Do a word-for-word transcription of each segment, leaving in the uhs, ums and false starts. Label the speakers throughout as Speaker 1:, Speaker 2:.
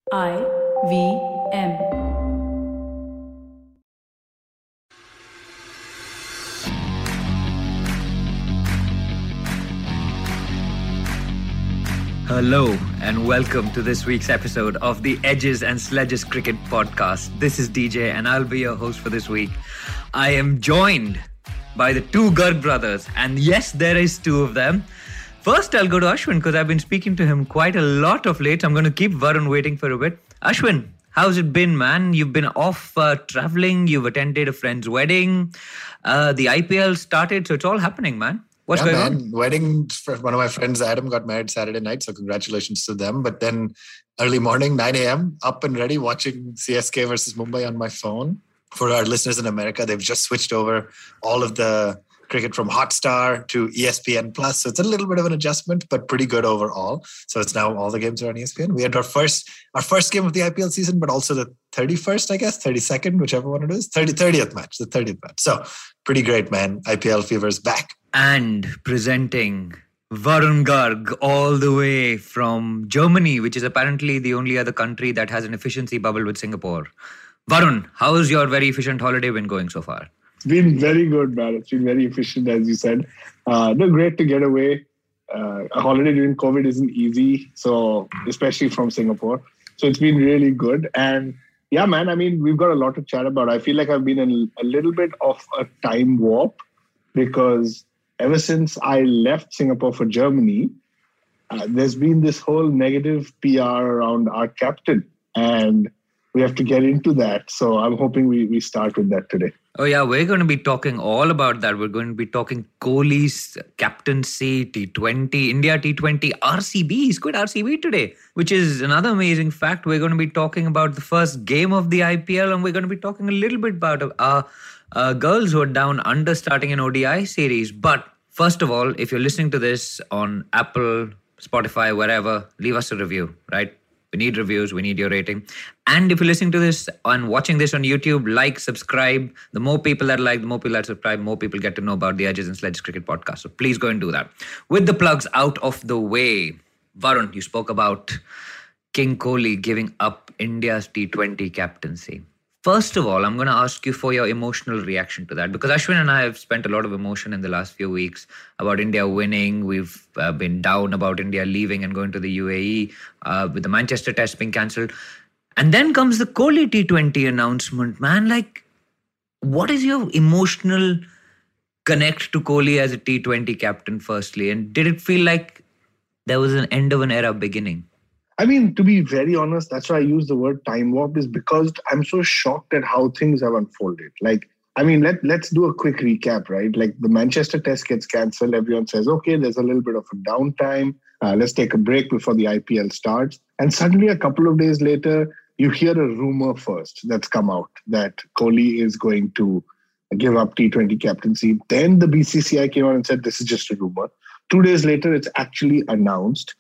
Speaker 1: I V M.
Speaker 2: Hello and welcome to this week's episode of the Edges and Sledges Cricket Podcast. This is D J and I'll be your host for this week. I am joined by the two Garg brothers, and yes, there is two of them. First, I'll go to Ashwin because I've been speaking to him quite a lot of late. I'm going to keep Varun waiting for a bit. Ashwin, how's it been, man? You've been off uh, traveling. You've attended a friend's wedding. Uh, the I P L started, so it's all happening, man. What's
Speaker 3: yeah,
Speaker 2: going
Speaker 3: man.
Speaker 2: on?
Speaker 3: Wedding for one of my friends, Adam, got married Saturday night, so congratulations to them. But then early morning, nine a.m., up and ready, watching C S K versus Mumbai on my phone. For our listeners in America, they've just switched over all of the cricket from Hotstar to E S P N Plus. So it's a little bit of an adjustment, but pretty good overall. So it's now all the games are on E S P N. We had our first our first game of the I P L season, but also the thirty-first, I guess, thirty-second, whichever one it is, thirty, thirtieth match, the thirtieth match. So pretty great, man. I P L fever is back.
Speaker 2: And presenting Varun Garg all the way from Germany, which is apparently the only other country that has an efficiency bubble with Singapore. Varun, how's your very efficient holiday been going so far?
Speaker 4: It's been very good, man. It's been very efficient, as you said. Uh, no, great to get away. Uh, a holiday during COVID isn't easy, so especially from Singapore. So it's been really good. And yeah, man, I mean, we've got a lot to chat about. I feel like I've been in a little bit of a time warp because ever since I left Singapore for Germany, uh, there's been this whole negative P R around our captain. And we have to get into that. So I'm hoping we, we start with that today.
Speaker 2: Oh, yeah, we're going to be talking all about that. We're going to be talking Kohli's captaincy, T twenty, India T twenty, R C B. He's quit R C B today, which is another amazing fact. We're going to be talking about the first game of the I P L, and we're going to be talking a little bit about our uh, girls who are down under starting an O D I series. But first of all, if you're listening to this on Apple, Spotify, wherever, leave us a review, right? We need reviews. We need your rating. And if you're listening to this and watching this on YouTube, like, subscribe. The more people that like, the more people that subscribe, more people get to know about the Edges and Sledges Cricket Podcast. So please go and do that. With the plugs out of the way, Varun, you spoke about King Kohli giving up India's T twenty captaincy. First of all, I'm going to ask you for your emotional reaction to that, because Ashwin and I have spent a lot of emotion in the last few weeks about India winning. We've uh, been down about India leaving and going to the U A E uh, with the Manchester Test being cancelled. And then comes the Kohli T twenty announcement. Man, like, what is your emotional connect to Kohli as a T twenty captain, firstly? And did it feel like there was an end of an era beginning?
Speaker 4: I mean, to be very honest, that's why I use the word time warp, is because I'm so shocked at how things have unfolded. Like, I mean, let, let's do a quick recap, right? Like, the Manchester Test gets cancelled. Everyone says, okay, there's a little bit of a downtime. Uh, let's take a break before the I P L starts. And suddenly, a couple of days later, you hear a rumor first that's come out that Kohli is going to give up T twenty captaincy. Then the B C C I came out and said, this is just a rumor. Two days later, it's actually announced.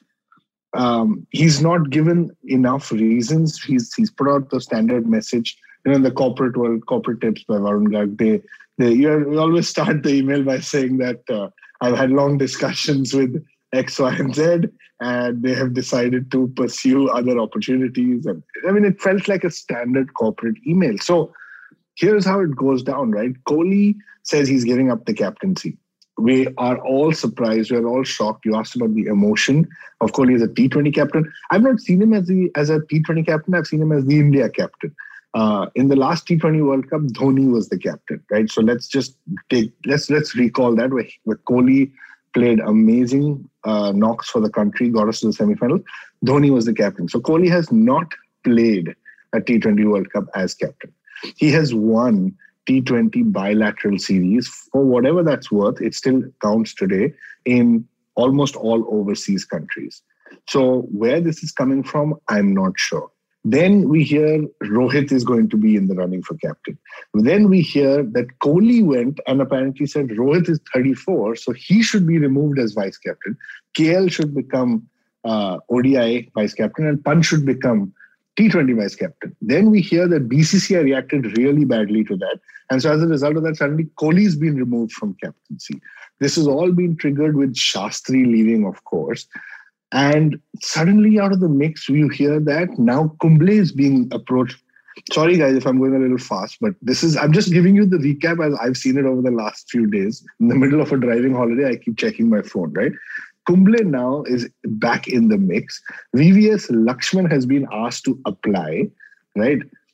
Speaker 4: Um, he's not given enough reasons. He's he's put out the standard message. You know, in the corporate world, corporate tips by Varun Garg, they, they you, know, you always start the email by saying that uh, I've had long discussions with X, Y, and Z, and they have decided to pursue other opportunities. And I mean, it felt like a standard corporate email. So here's how it goes down, right? Kohli says he's giving up the captaincy. We are all surprised. We're all shocked. You asked about the emotion of Kohli as a T twenty captain. I've not seen him as the as a T twenty captain. I've seen him as the India captain. Uh, in the last T twenty World Cup, Dhoni was the captain, right? So let's just take let's let's recall that where, where Kohli played amazing uh, knocks for the country, got us to the semifinals. Dhoni was the captain. So Kohli has not played a T twenty World Cup as captain. He has won T twenty bilateral series. For whatever that's worth, it still counts today in almost all overseas countries. So where this is coming from, I'm not sure. Then we hear Rohit is going to be in the running for captain. Then we hear that Kohli went and apparently said Rohit is thirty-four, so he should be removed as vice captain. K L should become uh, O D I vice captain and Pant should become T twenty vice captain. Then we hear that B C C I reacted really badly to that. And so as a result of that, suddenly Kohli's been removed from captaincy. This has all been triggered with Shastri leaving, of course. And suddenly out of the mix, you hear that now Kumble is being approached. Sorry, guys, if I'm going a little fast, but this is, I'm just giving you the recap as I've seen it over the last few days. In the middle of a driving holiday, I keep checking my phone, right? Kumble now is back in the mix. V V S Lakshman has been asked to apply, right?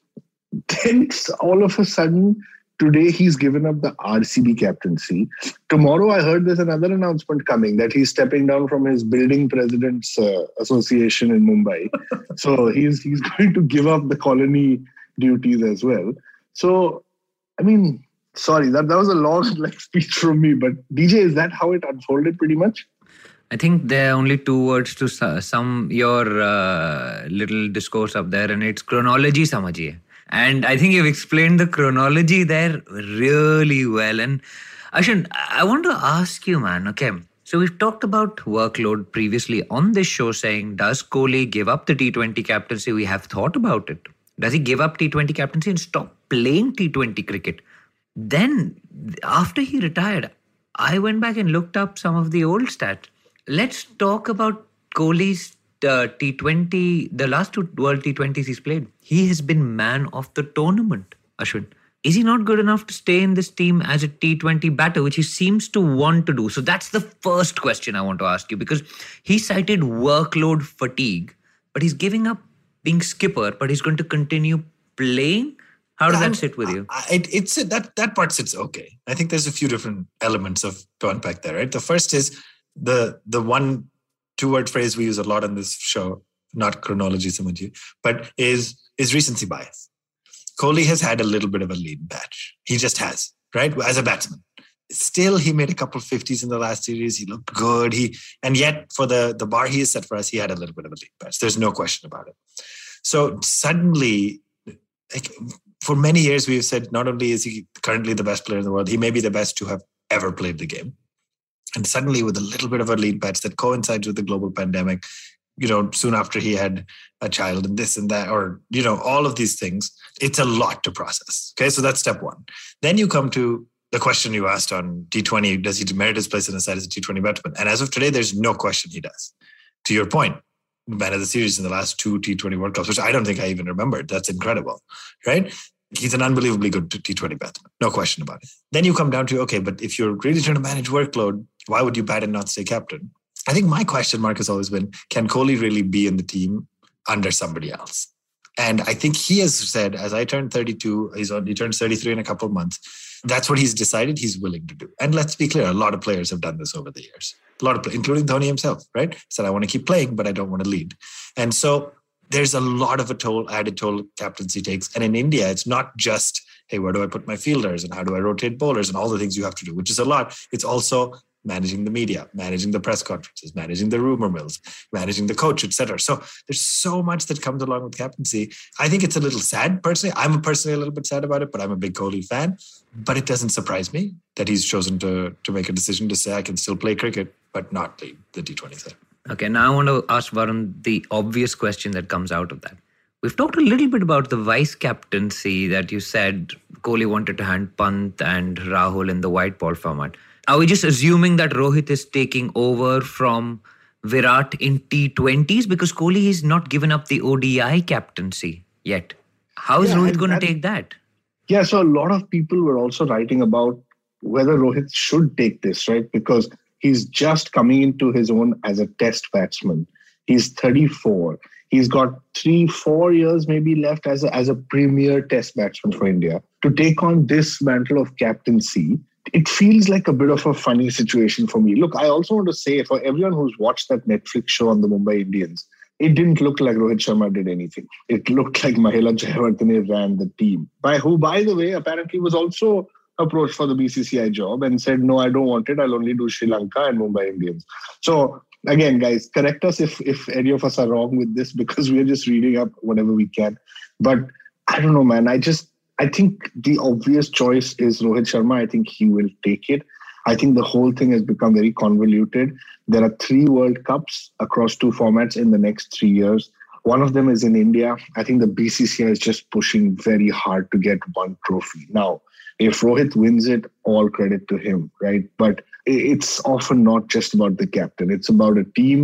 Speaker 4: Then all of a sudden, today he's given up the R C B captaincy. Tomorrow I heard there's another announcement coming that he's stepping down from his building presidents uh, association in Mumbai. So he's he's going to give up the colony duties as well. So, I mean, sorry, that, that was a long like speech from me. But D J, is that how it unfolded pretty much?
Speaker 2: I think there are only two words to sum your uh, little discourse up there, and it's chronology samajiye. And I think you've explained the chronology there really well. And Ashwin, I want to ask you, man, okay, so we've talked about workload previously on this show saying, does Kohli give up the T twenty captaincy? We have thought about it. Does he give up T twenty captaincy and stop playing T twenty cricket? Then, after he retired, I went back and looked up some of the old stats. Let's talk about Kohli's uh, T twenty, the last two World T twenties he's played. He has been man of the tournament, Ashwin. Is he not good enough to stay in this team as a T twenty batter, which he seems to want to do? So that's the first question I want to ask you, because he cited workload fatigue, but he's giving up being skipper, but he's going to continue playing. How does
Speaker 3: yeah,
Speaker 2: that sit with you?
Speaker 3: I, it, it's that that part sits okay. I think there's a few different elements of to unpack there, right? The first is the the one two-word phrase we use a lot on this show, not chronology, Samaji, but is is recency bias. Kohli has had a little bit of a lean patch. He just has, right? As a batsman. Still, he made a couple of fifties in the last series. He looked good. He and yet, for the, the bar he has set for us, he had a little bit of a lean patch. There's no question about it. So suddenly, like, for many years, we've said not only is he currently the best player in the world, he may be the best to have ever played the game. And suddenly, with a little bit of a lean patch that coincides with the global pandemic, you know, soon after he had a child and this and that, or, you know, all of these things, it's a lot to process. Okay, so that's step one. Then you come to the question you asked on T twenty, does he merit his place in the side as a T twenty batsman? And as of today, there's no question he does. To your point, man of the series in the last two T twenty World Cups, which I don't think I even remembered. That's incredible, right? He's an unbelievably good T twenty batsman. No question about it. Then you come down to, okay, but if you're really trying to manage workload, why would you bat and not stay captain? I think my question mark has always been, can Kohli really be in the team under somebody else? And I think he has said, as I turned thirty-two, he's on, he turns thirty-three in a couple of months. That's what he's decided he's willing to do. And let's be clear, a lot of players have done this over the years. A lot of players, including Dhoni himself, right? He said, I want to keep playing, but I don't want to lead. And so there's a lot of a toll, added toll captaincy takes. And in India, it's not just, hey, where do I put my fielders and how do I rotate bowlers and all the things you have to do, which is a lot. It's also managing the media, managing the press conferences, managing the rumor mills, managing the coach, et cetera. So there's so much that comes along with captaincy. I think it's a little sad, personally. I'm personally a little bit sad about it, but I'm a big Kohli fan. But it doesn't surprise me that he's chosen to, to make a decision to say, I can still play cricket, but not lead the T twenty side.
Speaker 2: Okay, now I want to ask Varun the obvious question that comes out of that. We've talked a little bit about the vice captaincy that you said Kohli wanted to hand Pant and Rahul in the white ball format. Are we just assuming that Rohit is taking over from Virat in T twenties because Kohli has not given up the O D I captaincy yet? How is yeah, Rohit going to take that?
Speaker 4: Yeah, so a lot of people were also writing about whether Rohit should take this, right? Because he's just coming into his own as a test batsman. He's thirty-four. He's got three, four years maybe left as a, as a premier test batsman for India. To take on this mantle of captaincy, it feels like a bit of a funny situation for me. Look, I also want to say, for everyone who's watched that Netflix show on the Mumbai Indians, it didn't look like Rohit Sharma did anything. It looked like Mahela Jayawardene ran the team, by who, by the way, apparently was also approached for the B C C I job and said, no, I don't want it. I'll only do Sri Lanka and Mumbai Indians. So again, guys, correct us if, if any of us are wrong with this, because we're just reading up whatever we can. But I don't know, man. I just, I think the obvious choice is Rohit Sharma. I think he will take it. I think the whole thing has become very convoluted. There are three World Cups across two formats in the next three years. One of them is in India. I think the B C C I is just pushing very hard to get one trophy. Now, if Rohit wins it, all credit to him, right? But it's often not just about the captain. It's about a team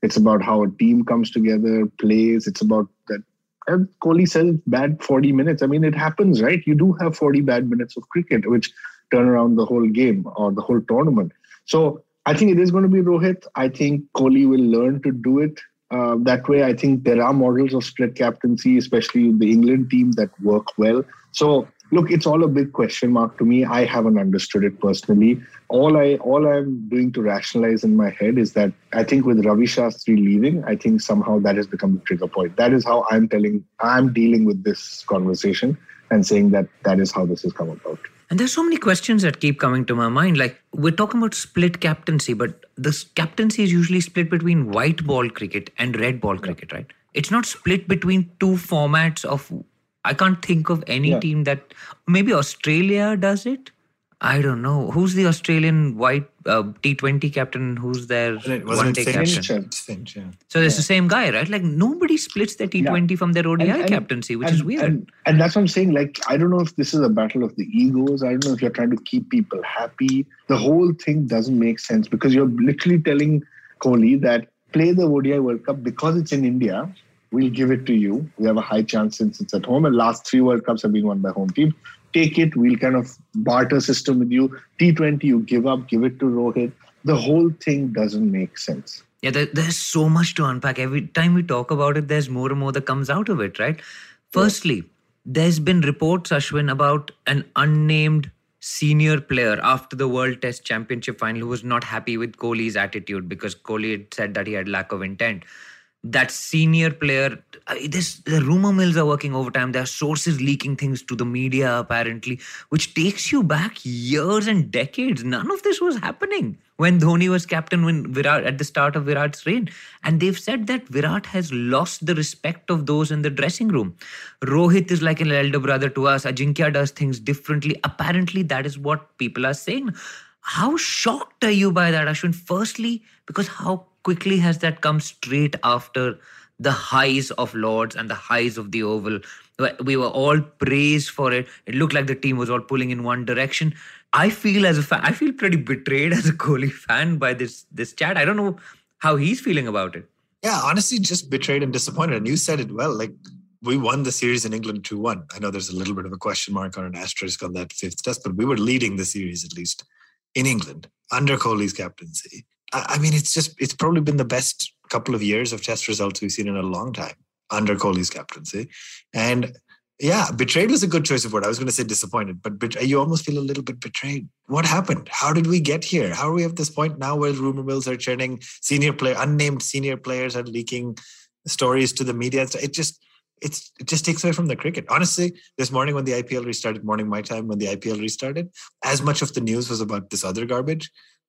Speaker 4: It's about how a team comes together, plays. It's about that. And Kohli says bad forty minutes. I mean, it happens, right? You do have forty bad minutes of cricket, which turn around the whole game or the whole tournament. So I think it is going to be Rohit. I think Kohli will learn to do it uh, that way. I think there are models of split captaincy, especially the England team, that work well. So look, it's all a big question mark to me. I haven't understood it personally. All I all I'm doing to rationalize in my head is that I think with Ravi Shastri leaving, I think somehow that has become the trigger point. That is how I'm telling, I'm dealing with this conversation and saying that that is how this has come about.
Speaker 2: And there's so many questions that keep coming to my mind. Like, we're talking about split captaincy, but this captaincy is usually split between white ball cricket and red ball cricket, right? It's not split between two formats of... I can't think of any yeah. team that... Maybe Australia does it? I don't know. Who's the Australian white uh, T twenty captain? Who's their one-day captain?
Speaker 3: Finch, yeah.
Speaker 2: So it's
Speaker 4: yeah.
Speaker 2: the same guy, right? Like, nobody splits their T twenty yeah. from their O D I and, and, captaincy, which
Speaker 4: and,
Speaker 2: is weird.
Speaker 4: And, and that's what I'm saying. Like, I don't know if this is a battle of the egos. I don't know if you're trying to keep people happy. The whole thing doesn't make sense because you're literally telling Kohli that play the O D I World Cup because it's in India. We'll give it to you. We have a high chance since it's at home. And last three World Cups have been won by home teams. Take it. We'll kind of barter system with you. T twenty, you give up, give it to Rohit. The whole thing doesn't make sense.
Speaker 2: Yeah, there, there's so much to unpack. Every time we talk about it, there's more and more that comes out of it, right? Firstly, yeah. there's been reports, Ashwin, about an unnamed senior player after the World Test Championship final who was not happy with Kohli's attitude because Kohli had said that he had lack of intent. That senior player, this the rumor mills are working overtime. There are sources leaking things to the media, apparently, which takes you back years and decades. None of this was happening when Dhoni was captain when Virat at the start of Virat's reign. And they've said that Virat has lost the respect of those in the dressing room. Rohit is like an elder brother to us. Ajinkya does things differently. Apparently, that is what people are saying. How shocked are you by that, Ashwin? Firstly, because how quickly has that come straight after the highs of Lords and the highs of the Oval? We were all praised for it. It looked like the team was all pulling in one direction. I feel as a fan, I feel pretty betrayed as a Kohli fan by this this chat. I don't know how he's feeling about it.
Speaker 3: Yeah, honestly, just betrayed and disappointed. And you said it well. Like, we won the series in England two one. I know there's a little bit of a question mark or an asterisk on that fifth test, but we were leading the series at least in England under Kohli's captaincy. I mean, it's just, it's probably been the best couple of years of test results we've seen in a long time under Kohli's captaincy. And yeah, betrayed was a good choice of word. I was going to say disappointed, but bet- you almost feel a little bit betrayed. What happened? How did we get here? How are we at this point now where rumor mills are churning, senior player, unnamed senior players are leaking stories to the media? It just, it's, it just takes away from the cricket. Honestly, this morning when the I P L restarted, morning my time when the I P L restarted, as much of the news was about this other garbage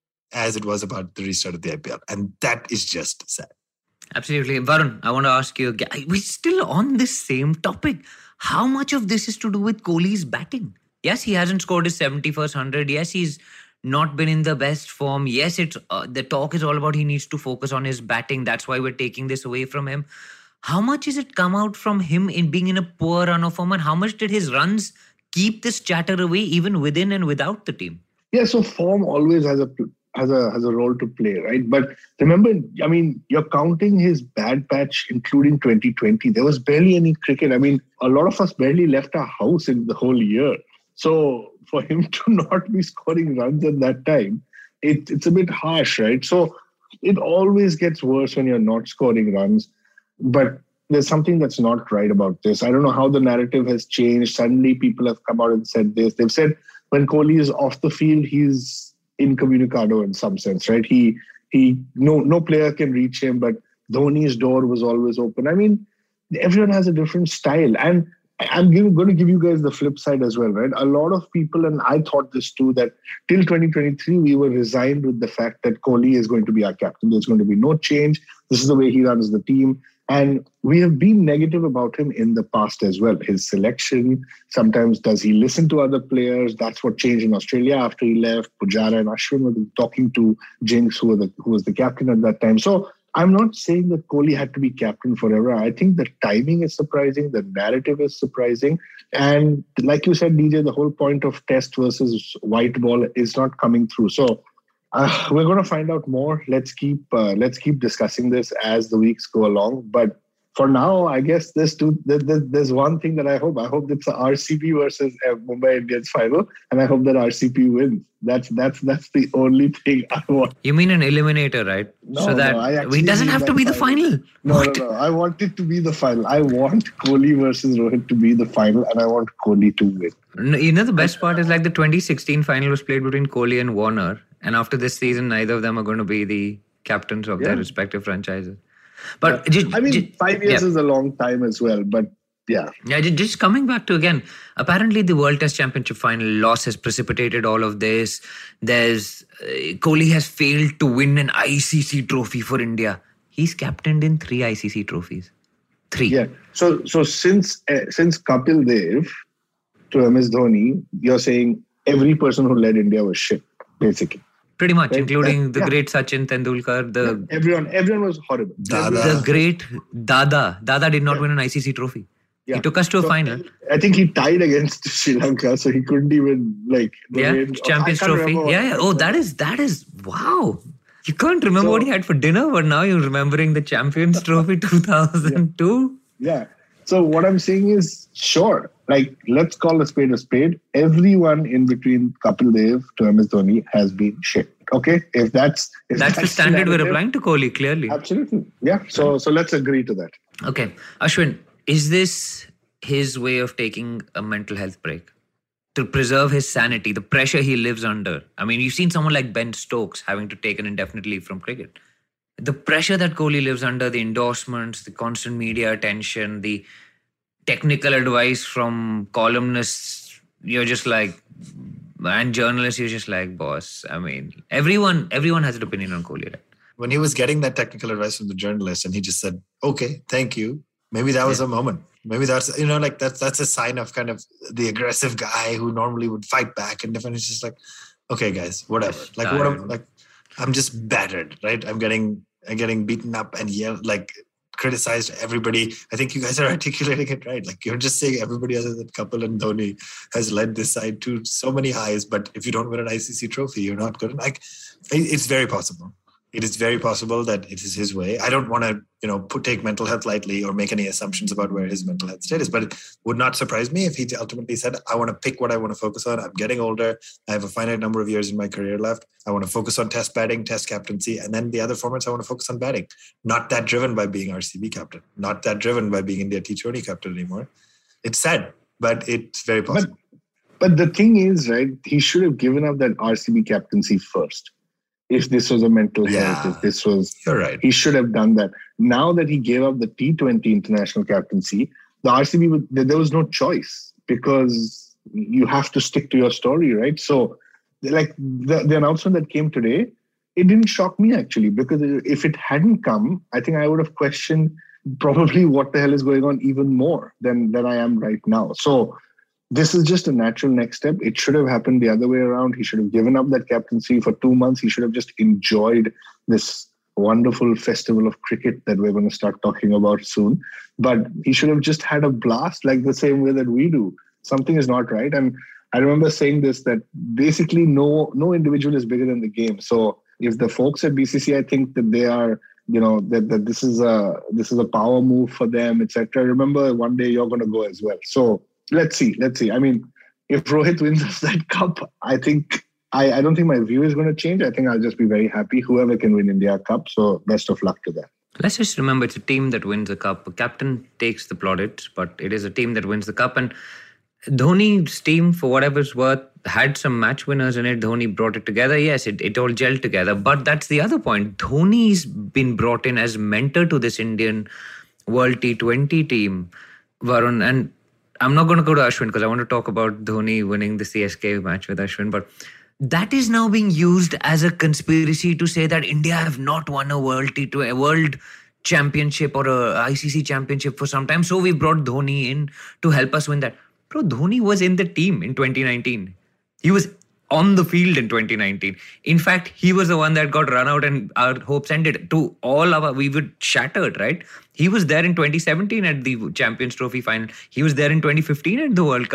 Speaker 3: as it was about the restart of the I P L. And that is just sad.
Speaker 2: Absolutely. Varun, I want to ask you again. We're still on this same topic. How much of this is to do with Kohli's batting? Yes, he hasn't scored his seventy-first hundred. Yes, he's not been in the best form. Yes, it's uh, the talk is all about he needs to focus on his batting. That's why we're taking this away from him. How much is it come out from him in being in a poor run of form? And how much did his runs keep this chatter away even within and without the team?
Speaker 4: Yeah, so form always has a... has a has a role to play, right? But remember, I mean, you're counting his bad patch, including twenty twenty. There was barely any cricket. I mean, a lot of us barely left our house in the whole year. So for him to not be scoring runs at that time, it, it's a bit harsh, right? So it always gets worse when you're not scoring runs. But there's something that's not right about this. I don't know how the narrative has changed. Suddenly people have come out and said this. They've said when Kohli is off the field, he's incommunicado in some sense, right? He he no no player can reach him, but Dhoni's door was always open. I mean, everyone has a different style, and I'm giving, going to give you guys the flip side as well, right? A lot of people, and I thought this too, that till twenty twenty-three we were resigned with the fact that Kohli is going to be our captain. There's going to be no change. This is the way he runs the team. And we have been negative about him in the past as well. His selection, sometimes does he listen to other players? That's what changed in Australia after he left. Pujara and Ashwin were talking to Jinx, who, were the, who was the captain at that time. So I'm not saying that Kohli had to be captain forever. I think the timing is surprising. The narrative is surprising. And like you said, D J, the whole point of test versus white ball is not coming through. So Uh, we're going to find out more. Let's keep uh, let's keep discussing this as the weeks go along. But for now, I guess there's two. There, there, there's one thing that I hope. I hope it's a R C B versus uh, Mumbai Indians final, and I hope that R C B wins. That's that's that's the only thing I want.
Speaker 2: You mean an eliminator, right?
Speaker 4: No,
Speaker 2: so that
Speaker 4: no, I actually
Speaker 2: it doesn't
Speaker 4: mean
Speaker 2: have to
Speaker 4: that
Speaker 2: be the
Speaker 4: final.
Speaker 2: final.
Speaker 4: No,
Speaker 2: What?
Speaker 4: no, no. I want it to be the final. I want Kohli versus Rohit to be the final, and I want Kohli to win.
Speaker 2: No, you know, the best part is like the twenty sixteen final was played between Kohli and Warner. And after this season, neither of them are going to be the captains of
Speaker 4: Yeah.
Speaker 2: their respective franchises. But
Speaker 4: Yeah.
Speaker 2: ju-
Speaker 4: I mean,
Speaker 2: ju-
Speaker 4: five years
Speaker 2: yeah.
Speaker 4: is a long time as well. But yeah,
Speaker 2: Yeah, ju- just coming back to again, apparently the World Test Championship final loss has precipitated all of this. There's uh, Kohli has failed to win an I C C trophy for India. He's captained in three I C C trophies. Three.
Speaker 4: yeah. So so since uh, since Kapil Dev to M S Dhoni, you're saying every person who led India was shit, basically.
Speaker 2: Pretty much,
Speaker 4: Right,
Speaker 2: including
Speaker 4: that-
Speaker 2: the
Speaker 4: yeah.
Speaker 2: great Sachin Tendulkar, the
Speaker 4: Everyone everyone was horrible.
Speaker 3: Dada.
Speaker 2: the great Dada. Dada did not
Speaker 4: Yeah.
Speaker 2: win an I C C trophy.
Speaker 4: Yeah.
Speaker 2: He took us to a
Speaker 4: So,
Speaker 2: final.
Speaker 4: I think he tied against Sri Lanka, so he couldn't even like the
Speaker 2: Yeah,
Speaker 4: win-
Speaker 2: Champions
Speaker 4: I can't
Speaker 2: Trophy.
Speaker 4: remember what
Speaker 2: Yeah, yeah.
Speaker 4: it
Speaker 2: Oh,
Speaker 4: was.
Speaker 2: that is that is wow. You can't remember
Speaker 4: So-
Speaker 2: what he had for dinner, but now you're remembering the Champions Trophy two thousand two.
Speaker 4: Yeah. So what I'm saying is, sure, like let's call a spade a spade. Everyone in between Kapil Dev to M S Dhoni has been shit. Okay, if that's if
Speaker 2: That's the standard we're
Speaker 4: narrative,
Speaker 2: applying to Kohli, clearly.
Speaker 4: Absolutely, yeah. So so let's agree to that.
Speaker 2: Okay, Ashwin, is this his way of taking a mental health break to preserve his sanity, the pressure he lives under? I mean, you've seen someone like Ben Stokes having to take an indefinite leave from cricket. The pressure that Kohli lives under, the endorsements, the constant media attention, the technical advice from columnists, you're just like, and journalists, you're just like, boss. I mean, everyone, everyone has an opinion on Kohli, right?
Speaker 3: When he was getting that technical advice from the journalist and he just said, okay, thank you. Maybe that was
Speaker 2: Yeah.
Speaker 3: a moment. Maybe that's, you know, like that's, that's a sign of kind of the aggressive guy who normally would fight back. And different. It's just like, okay, guys, whatever.
Speaker 2: Just
Speaker 3: Like, what
Speaker 2: tired.
Speaker 3: I'm like, I'm just battered, right? I'm getting, I'm getting beaten up and yelled, like criticized everybody. I think you guys are articulating it right. Like you're just saying everybody other than Kapil and Dhoni has led this side to so many highs. But if you don't win an I C C trophy, you're not good. Like it- it's very possible. It is very possible that it is his way. I don't want to, you know, put, take mental health lightly or make any assumptions about where his mental health state is. But it would not surprise me if he ultimately said, I want to pick what I want to focus on. I'm getting older. I have a finite number of years in my career left. I want to focus on test batting, test captaincy, and then the other formats I want to focus on batting. Not that driven by being R C B captain. Not that driven by being India T twenty captain anymore. It's sad, but it's very possible.
Speaker 4: But the thing is, right? He should have given up that R C B captaincy first. If this was a mental health,
Speaker 3: Yeah.
Speaker 4: if this was,
Speaker 3: You're right.
Speaker 4: he should have done that. Now that he gave up the T twenty international captaincy, the R C B, would- there was no choice because you have to stick to your story, right? So, like the, the announcement that came today, it didn't shock me actually, because if it hadn't come, I think I would have questioned probably what the hell is going on even more than, than I am right now. So, this is just a natural next step. It should have happened the other way around. He should have given up that captaincy for two months. He should have just enjoyed this wonderful festival of cricket that we're going to start talking about soon. But he should have just had a blast like the same way that we do. Something is not right. And I remember saying this, that basically no, no individual is bigger than the game. So if the folks at B C C I think that they are, you know, that, that this is a this is a power move for them, et cetera. Remember, one day you're going to go as well. So let's see. Let's see. I mean, if Rohit wins us that cup, I think I, I don't think my view is going to change. I think I'll just be very happy. Whoever can win India Cup. So best of luck to that.
Speaker 2: Let's just remember it's a team that wins a cup. A captain takes the plaudits, but it is a team that wins the cup. And Dhoni's team, for whatever it's worth, had some match winners in it. Dhoni brought it together. Yes, it, it all gelled together. But that's the other point. Dhoni's been brought in as mentor to this Indian World T twenty team, Varun. And I'm not going to go to Ashwin because I want to talk about Dhoni winning the C S K match with Ashwin. But that is now being used as a conspiracy to say that India have not won a World T twenty, a World Championship or a I C C Championship for some time. So we brought Dhoni in to help us win that. Bro, Dhoni was in the team in twenty nineteen. He was on the field in twenty nineteen. In fact, he was the one that got run out and our hopes ended. To all our, we were shattered, right? He was there in twenty seventeen at the Champions Trophy final. He was there in twenty fifteen at the World Cup.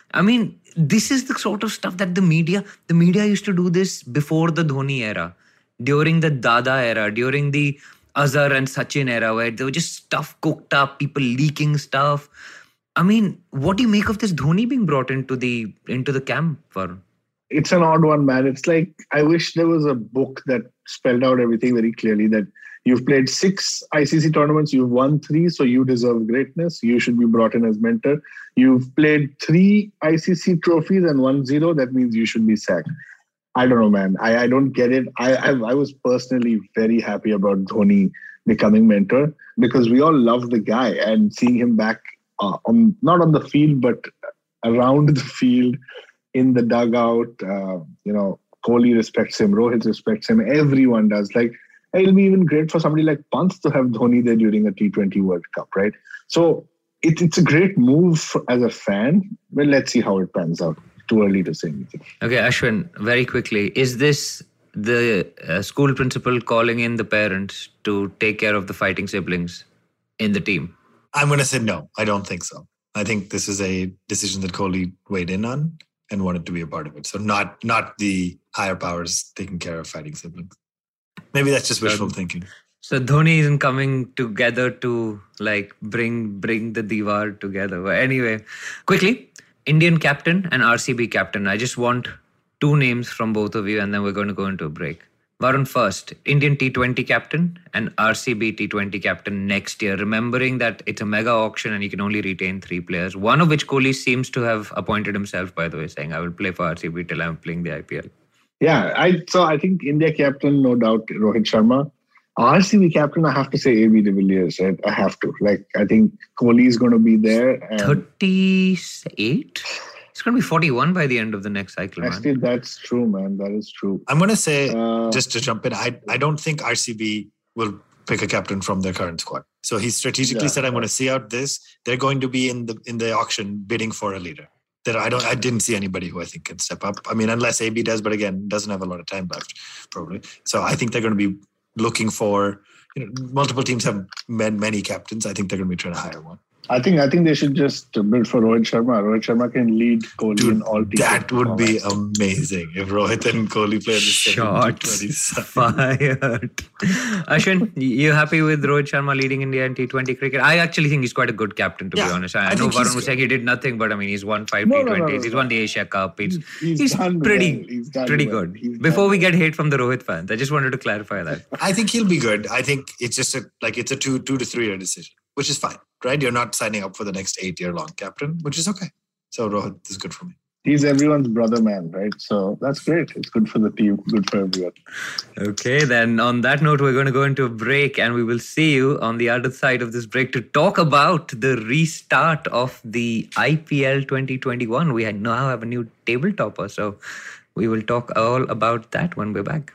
Speaker 2: I mean, this is the sort of stuff that the media, the media used to do this before the Dhoni era, during the Dada era, during the Azhar and Sachin era, where there was just stuff cooked up, people leaking stuff. I mean, what do you make of this Dhoni being brought into the into the camp, Varun?
Speaker 4: It's an odd one, man. It's like, I wish there was a book that spelled out everything very clearly, that you've played six I C C tournaments, you've won three, so you deserve greatness. You should be brought in as mentor. You've played three I C C trophies and won zero, that means you should be sacked. I don't know, man. I, I don't get it. I, I I was personally very happy about Dhoni becoming mentor because we all love the guy, and seeing him back uh, on not on the field, but around the field, in the dugout, uh, you know, Kohli respects him, Rohit respects him, everyone does. Like, it'll be even great for somebody like Pant to have Dhoni there during a T twenty World Cup, right? So it, it's a great move for, as a fan. Well, let's see how it pans out. Too early to say anything.
Speaker 2: Okay, Ashwin, very quickly, is this the uh, school principal calling in the parents to take care of the fighting siblings in the team?
Speaker 3: I'm going to say no. I don't think so. I think this is a decision that Kohli weighed in on and wanted to be a part of it. So not not the higher powers taking care of fighting siblings. Maybe that's just wishful
Speaker 2: so,
Speaker 3: thinking.
Speaker 2: So Dhoni isn't coming together to like bring bring the Diwar together. But anyway, quickly, Indian captain and R C B captain. I just want two names from both of you and then we're going to go into a break. Varun first, Indian T twenty captain and R C B T twenty captain next year, remembering that it's a mega auction and you can only retain three players, one of which Kohli seems to have appointed himself, by the way, saying, I will play for R C B till I'm playing the I P L.
Speaker 4: Yeah, I so I think India captain, no doubt, Rohit Sharma. R C B captain, I have to say A B de Villiers, right? I have to. Like, I think Kohli is going to be there. And
Speaker 2: thirty-eight? It's going to be forty-one by the end of the next cycle, man.
Speaker 4: Actually, that's true, man. That is true.
Speaker 3: I'm going to say,
Speaker 4: Uh,
Speaker 3: just to jump in, I, I don't think R C B will pick a captain from their current squad. So he strategically
Speaker 4: Yeah,
Speaker 3: said, I'm
Speaker 4: yeah.
Speaker 3: going to see out this. They're going to be in the in the auction bidding for a leader. That I don't I didn't see anybody who I think can step up. I mean, unless A B does, but again, doesn't have a lot of time left, probably. So I think they're going to be looking for, you know, multiple teams have many, many captains. I think they're going to be trying to hire one.
Speaker 4: I think I think they should just build for Rohit Sharma. Rohit Sharma can lead Kohli
Speaker 3: Dude,
Speaker 4: in all teams.
Speaker 3: that would be amazing if Rohit and Kohli play the same
Speaker 2: Shots
Speaker 3: T twenty side.
Speaker 2: fired. Ashwin, you happy with Rohit Sharma leading India in T twenty cricket? I actually think he's quite a good captain, to be
Speaker 3: Yeah,
Speaker 2: honest. I,
Speaker 3: I
Speaker 2: I know
Speaker 3: think he's
Speaker 2: Varun was
Speaker 3: good.
Speaker 2: saying he did nothing, but I mean, he's won five
Speaker 4: No, no,
Speaker 2: T
Speaker 4: no,
Speaker 2: twenties.
Speaker 4: no,
Speaker 2: He's
Speaker 4: no.
Speaker 2: won the Asia Cup. He's,
Speaker 4: He's
Speaker 2: he's
Speaker 4: done
Speaker 2: pretty,
Speaker 4: well. He's done
Speaker 2: pretty
Speaker 4: well.
Speaker 2: good.
Speaker 4: He's done
Speaker 2: Before we
Speaker 4: well.
Speaker 2: get hate from the Rohit fans, I just wanted to clarify that.
Speaker 3: I think he'll be good. I think it's just a like it's a two two to three year decision, which is fine, right? You're not signing up for the next eight year long captain, which is okay. So Rohit is good for me.
Speaker 4: He's everyone's brother, man, right? So that's great. It's good for the team, good for everyone.
Speaker 2: Okay, then on that note, we're going to go into a break and we will see you on the other side of this break to talk about the restart of the I P L twenty twenty-one. We now have a new table topper, so we will talk all about that when we're back.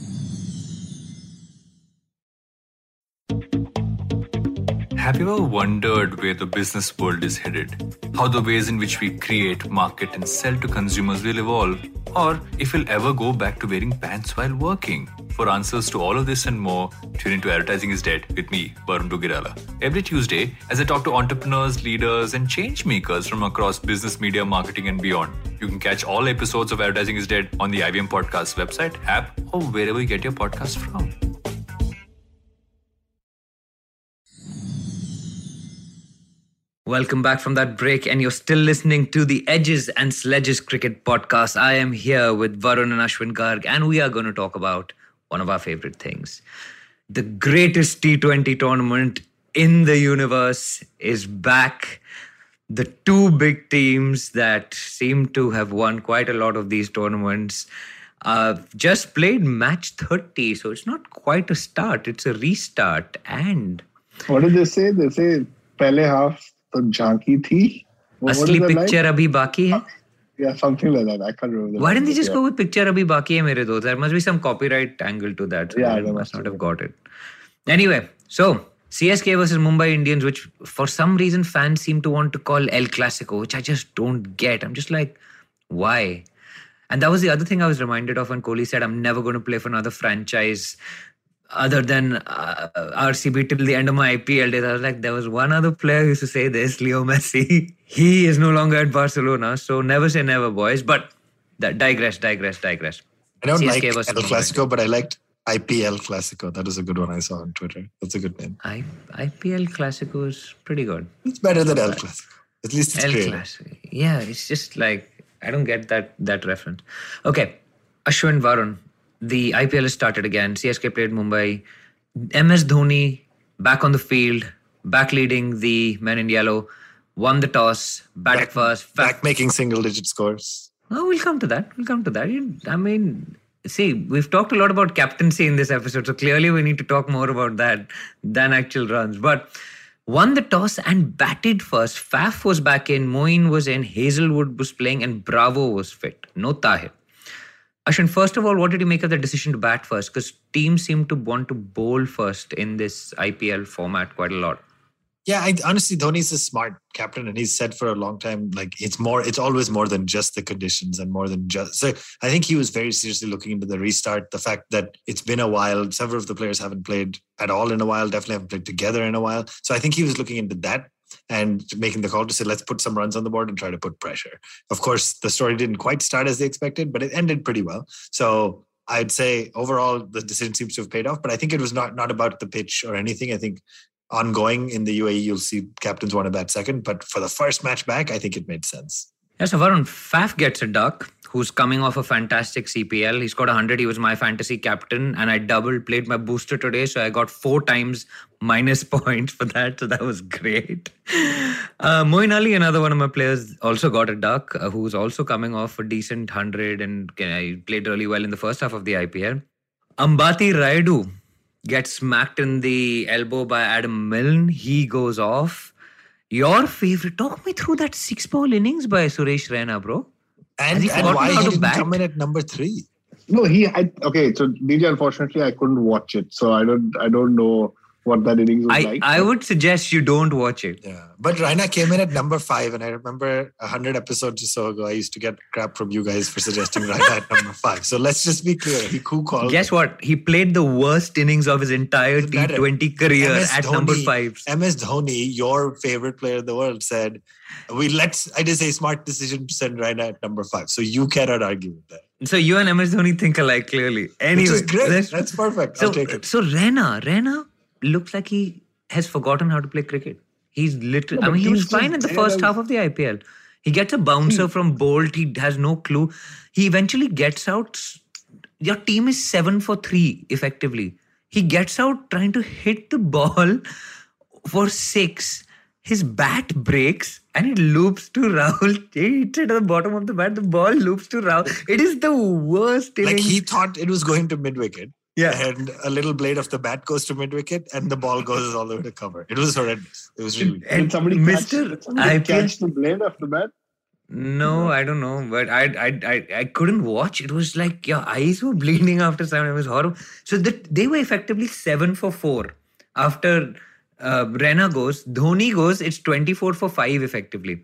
Speaker 5: Have you ever wondered where the business world is headed? How the ways in which we create, market, and sell to consumers will evolve? Or if we'll ever go back to wearing pants while working? For answers to all of this and more, tune into Advertising is Dead with me, Varun Dugirala. Every Tuesday, as I talk to entrepreneurs, leaders, and change makers from across business, media, marketing, and beyond. You can catch all episodes of Advertising is Dead on the I V M Podcast website, app, or wherever you get your podcast from.
Speaker 2: Welcome back from that break, and you're still listening to the Edges and Sledges Cricket Podcast. I am here with Varun and Ashwin Garg, and we are going to talk about one of our favorite things. The greatest T twenty tournament in the universe is back. The two big teams that seem to have won quite a lot of these tournaments uh, just played match thirty, so it's not quite a start, it's a restart. And
Speaker 4: What did they say? They say, pehle half to jhanki thi. What- what
Speaker 2: asli
Speaker 4: is the line?
Speaker 2: picture abhi baki hai.
Speaker 4: Yeah, something like that. I can't remember. the
Speaker 2: Why
Speaker 4: line,
Speaker 2: didn't they
Speaker 4: but
Speaker 2: just
Speaker 4: yeah.
Speaker 2: go with picture abhi baki hai mere dost? There must be some copyright angle to that. So
Speaker 4: Yeah,
Speaker 2: they
Speaker 4: there
Speaker 2: must
Speaker 4: must
Speaker 2: not
Speaker 4: be.
Speaker 2: have got it. Anyway, so C S K versus Mumbai Indians, which for some reason fans seem to want to call El Clasico, which I just don't get. I'm just like, why? And that was the other thing I was reminded of when Kohli said, I'm never going to play for another franchise other than uh, R C B till the end of my I P L days, I was like, there was one other player who used to say this, Leo Messi. He is no longer at Barcelona, so never say never, boys. But that digress, digress, digress.
Speaker 3: I don't
Speaker 2: C S
Speaker 3: like
Speaker 2: K
Speaker 3: El
Speaker 2: versus
Speaker 3: Clasico, but I liked I P L Clasico. That was a good one I saw on Twitter. That's a good name.
Speaker 2: I, IPL Clasico is pretty good.
Speaker 3: It's better than El Clasico. At least it's
Speaker 2: El
Speaker 3: creative.
Speaker 2: Clasico. Yeah, it's just like, I don't get that that reference. Okay, Ashwin, Varun, the I P L has started again. C S K played Mumbai. M S Dhoni back on the field, back leading the men in yellow, won the toss, batted
Speaker 3: Back,
Speaker 2: first.
Speaker 3: back making single digit scores.
Speaker 2: Oh, we'll come to that. We'll come to that. You- I mean, see, we've talked a lot about captaincy in this episode, so clearly we need to talk more about that than actual runs. But won the toss and batted first. Faf was back in, Moeen was in, Hazelwood was playing, and Bravo was fit. No Tahir. Ashwin, first of all, what did you make of the decision to bat first? Because teams seem to want to bowl first in this I P L format quite a lot.
Speaker 3: Yeah, I, honestly, Dhoni's a smart captain, and he's said for a long time, like it's more, it's always more than just the conditions and more than just. So I think he was very seriously looking into the restart, the fact that it's been a while. Several of the players haven't played at all in a while, definitely haven't played together in a while. So I think he was looking into that and making the call to say, let's put some runs on the board and try to put pressure. Of course, the story didn't quite start as they expected, but it ended pretty well. So I'd say overall, the decision seems to have paid off, but I think it was not, not about the pitch or anything. I think ongoing in the U A E, you'll see captains want to bat second. But for the first match back, I think it made sense.
Speaker 2: Yeah, so Varun, Faf gets a duck, who's coming off a fantastic C P L. He scored one hundred. He was my fantasy captain, and I double played my booster today, so I got four times minus points for that. So that was great. Uh, Moeen Ali, another one of my players, also got a duck, uh, who's also coming off a decent one hundred, and uh, he played really well in the first half of the I P L. Ambati Rayudu gets smacked in the elbow by Adam Milne. He goes off. Your favorite, talk me through that six-ball innings by Suresh Raina, bro.
Speaker 3: And,
Speaker 2: he
Speaker 3: and
Speaker 2: forgotten
Speaker 3: why
Speaker 2: how
Speaker 3: he
Speaker 2: to
Speaker 3: didn't
Speaker 2: bat?
Speaker 3: come in at number three.
Speaker 4: No, he. I, okay, so D J, unfortunately, I couldn't watch it, so I don't. I don't know what that innings was
Speaker 2: I,
Speaker 4: like.
Speaker 2: I would suggest you don't watch it.
Speaker 3: Yeah, but Raina came in at number five, and I remember a hundred episodes or so ago, I used to get crap from you guys for suggesting Raina at number five. So let's just be clear: he who called.
Speaker 2: Guess what? He played the worst innings of his entire
Speaker 3: Doesn't
Speaker 2: T
Speaker 3: matter.
Speaker 2: twenty career
Speaker 3: M S
Speaker 2: at
Speaker 3: Dhoni-
Speaker 2: number five.
Speaker 3: M S Dhoni, your favorite player in the world, said, "We let's." I did say smart decision to send Raina at number five. So you cannot argue with that.
Speaker 2: So you and M S Dhoni think alike, clearly. Anyway,
Speaker 3: Which is great.
Speaker 2: let's-
Speaker 3: That's perfect.
Speaker 2: So,
Speaker 3: I'll take it.
Speaker 2: so Raina, Raina looks like he has forgotten how to play cricket. He's literally,
Speaker 4: No,
Speaker 2: I
Speaker 4: but
Speaker 2: mean, he was
Speaker 4: he's
Speaker 2: fine
Speaker 4: just
Speaker 2: in the
Speaker 4: there
Speaker 2: first
Speaker 4: as-
Speaker 2: half of the I P L. He gets a bouncer from Bolt. He has no clue. He eventually gets out. Your team is seven for three, effectively. He gets out trying to hit the ball for six. His bat breaks and it loops to Rahul. He hits it at the bottom of the bat. The ball loops to Rahul. It is the worst
Speaker 3: Like
Speaker 2: innings.
Speaker 3: he thought it was going to mid wicket.
Speaker 2: Yeah.
Speaker 3: And a little blade of the bat goes to mid wicket, and the ball goes all the way to cover. It was horrendous. It was really.
Speaker 2: And
Speaker 4: Did somebody
Speaker 2: Mister
Speaker 4: catch, did somebody
Speaker 2: I P L
Speaker 4: catch the blade off the bat?
Speaker 2: No, I don't know, but I, I, I, I couldn't watch. It was like your eyes were bleeding after seven. It was horrible. So that they were effectively seven for four after uh, Raina goes. Dhoni goes. It's twenty-four for five effectively.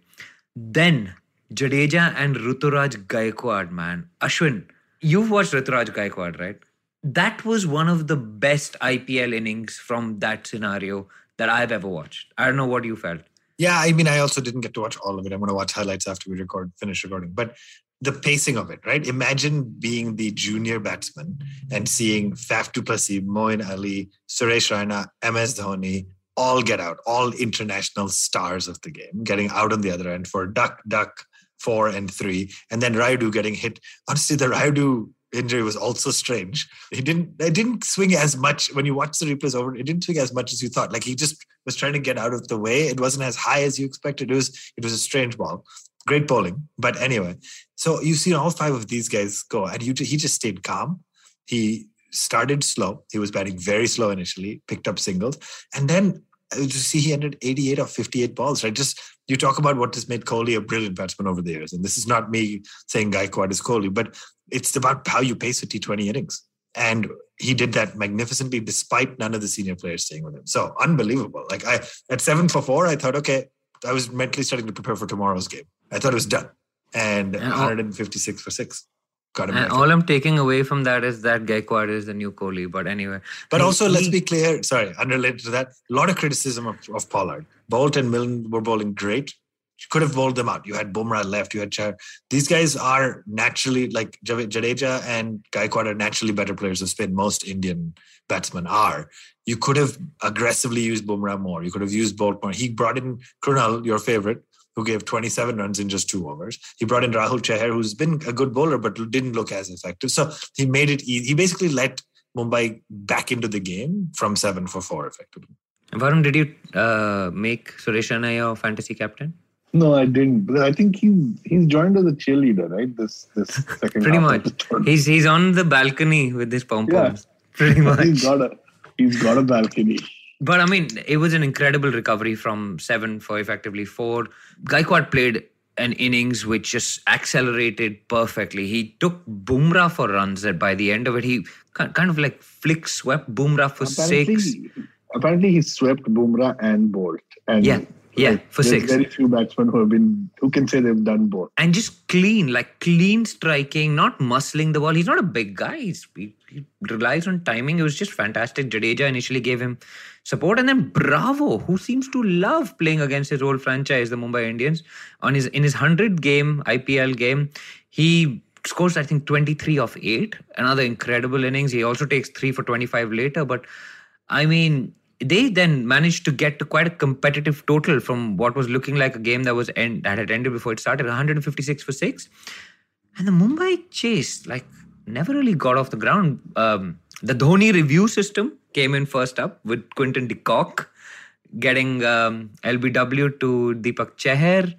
Speaker 2: Then Jadeja and Ruturaj Gaikwad, man. Ashwin, you've watched Ruturaj Gaikwad, right? That was one of the best I P L innings from that scenario that I've ever watched. I don't know what you felt.
Speaker 3: Yeah, I mean, I also didn't get to watch all of it. I'm going to watch highlights after we record, finish recording. But the pacing of it, right? Imagine being the junior batsman and seeing Faf du Plessis, Moeen Ali, Suresh Raina, M S Dhoni all get out, all international stars of the game, getting out on the other end for duck, duck, four and three. And then Rayudu getting hit. Honestly, the Rayudu injury was also strange. He didn't it didn't swing as much when you watch the replays over. It didn't swing as much as you thought. Like he just was trying to get out of the way. It wasn't as high as you expected. It was it was a strange ball. Great bowling. But anyway, so you've seen all five of these guys go, and you, he just stayed calm. He started slow. He was batting very slow initially, picked up singles, and then you see he ended eighty-eight of fifty-eight balls, right? Just you talk about what has made Kohli a brilliant batsman over the years. And this is not me saying Gaikwad is Kohli, but it's about how you pace a T twenty innings. And he did that magnificently despite none of the senior players staying with him. So unbelievable. Like I at seven for four, I thought, okay, I was mentally starting to prepare for tomorrow's game. I thought it was done. And
Speaker 2: And
Speaker 3: one hundred fifty-six for six. got him.
Speaker 2: And
Speaker 3: right.
Speaker 2: all I'm taking away from that is that Gaikwad is the new Kohli. But anyway.
Speaker 3: But
Speaker 2: he-
Speaker 3: also, let's
Speaker 2: he-
Speaker 3: be clear. Sorry, unrelated to that. A lot of criticism of, of Pollard. Bolt and Milne were bowling great. You could have bowled them out. You had Bumrah left. You had Chahar. These guys are naturally, like Javed Jadeja and Gaikwad are naturally better players of spin. Most Indian batsmen are. You could have aggressively used Bumrah more. You could have used Bolt more. He brought in Krunal, your favorite, who gave twenty-seven runs in just two overs. He brought in Rahul Chahar, who's been a good bowler, but didn't look as effective. So he made it easy. He basically let Mumbai back into the game from seven for four effectively.
Speaker 2: Varun, did you uh, make Suresh Raina your fantasy captain?
Speaker 4: No, I didn't. But I think he's he's joined as a cheerleader, right? This this second
Speaker 2: Pretty
Speaker 4: half
Speaker 2: much.
Speaker 4: of the tournament.
Speaker 2: He's he's on the balcony with his pom
Speaker 4: Yeah.
Speaker 2: poms. Pretty much.
Speaker 4: He's got a he's got a balcony.
Speaker 2: But I mean, it was an incredible recovery from seven for effectively four. Gaikwad played an innings which just accelerated perfectly. He took Bumrah for runs that by the end of it, he kind of like flick swept Bumrah for
Speaker 4: Apparently,
Speaker 2: six.
Speaker 4: apparently he swept Bumrah and Bolt. And
Speaker 2: Yeah, yeah,
Speaker 4: like,
Speaker 2: for
Speaker 4: there's
Speaker 2: six.
Speaker 4: very few batsmen who have been who can say they've done both.
Speaker 2: And just clean, like clean striking, not muscling the ball. He's not a big guy. He's, he, he relies on timing. It was just fantastic. Jadeja initially gave him support. And then Bravo, who seems to love playing against his old franchise, the Mumbai Indians. On his In his hundredth game, I P L game, he scores, I think, twenty-three of eight. Another incredible innings. He also takes three for twenty-five later. But, I mean, they then managed to get to quite a competitive total from what was looking like a game that was end, that had ended before it started, one hundred fifty-six for six. And the Mumbai chase, like, never really got off the ground. Um, the Dhoni review system came in first up with Quinton de Kock getting um, L B W to Deepak Chahar.